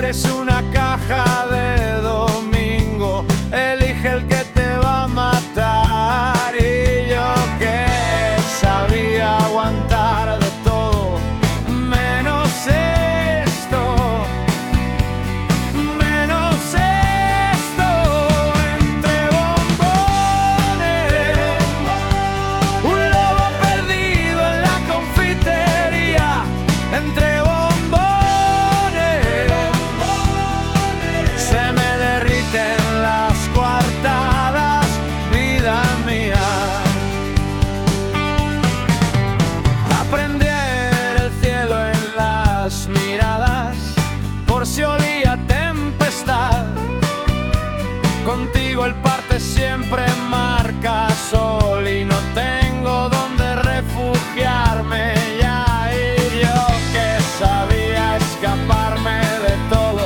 Eres una caja de domingo, elige el que te va a matar. Y yo que sabía aguantar de todo, menos esto, menos esto. Entre bombones, un lobo perdido en la confitería. Entre se me derriten las coartadas, vida mía. Aprender el cielo en las miradas, por si olía tempestad. Contigo el parte siempre marca sol y no tengo donde refugiarme ya. Y yo que sabía escaparme de todo,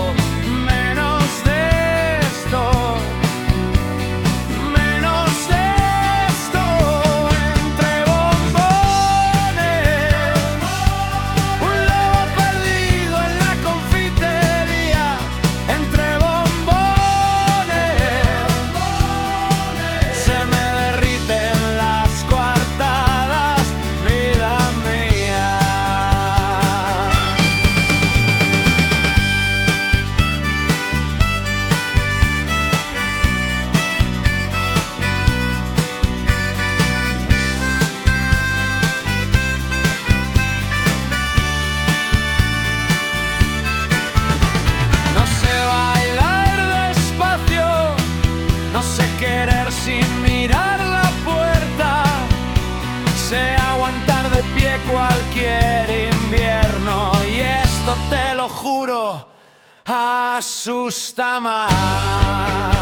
sin mirar la puerta, sé aguantar de pie cualquier invierno. Y esto te lo juro, asusta más.